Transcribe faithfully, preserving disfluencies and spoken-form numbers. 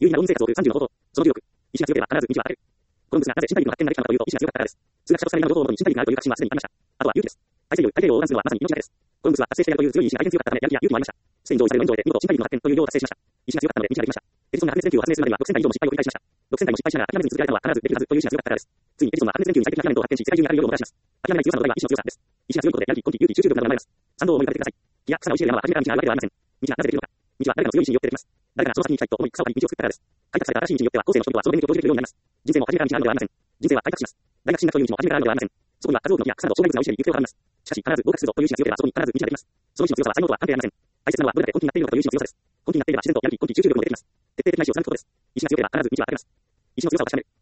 有意義な労務生活を送るさんじゅうの方法。その記録。意志が強ければ必ず道は当たる。コロンブスがなぜ新大陸の発展ができたのかというと、意志が強かったからです。数学者とされる情報をもとに新大陸があるという確信はすでにありました。あとは勇気です。大西洋、太平洋を横断するのはまさに命がけです。コロンブスは達成してやるという強い意志が大変強かったため、やる気や勇気もありました。スペイン上位されるのに上で見事新大陸の発展という偉業を達成しました。意志が強かったので道ができました。エジソンが白熱電球を発明するまではろくせん台以上の失敗を繰り返しました。ろくせん台も失敗しながら諦めずに続けられたのは必ずできるはずという意志が強かったからです。ついにエジソンは白熱電球に最適なフィラメントを発見し、世界中に当たるようをもたらします。諦めない強さの土台は意志の強さです。意志が強いことでやる気、根気、勇気、集中力などが生まれます。賛同を思い浮かべてください。気や草が生い茂る山は初めから道があるわけではありません。道はなぜできるのか。道は誰かの強い意志によってできます。誰かがその先に行きたいと思い草を刈り道を作ったからです。開拓された新しい道によっては後世の人々はその勉強を生じるようになります。人生も初めから道があるのではありません。人生は開拓します。大学進学という道も初めからあるのではありません。そこには数多くの木や草など障害物が生い茂り行方を阻みます。しかし必ず合格するぞという意志が強ければそこに必ず道ができます。その意志の強さは才能とは関係ありません。大切なのはどれだけ根気になっているのかという意志の強さです。根気になっていれば自然とやる気、根気、集中力も出てきます。徹底的な意志を貫くことです。意志が強ければ必ず道は当たります。意志の強さを確かめる。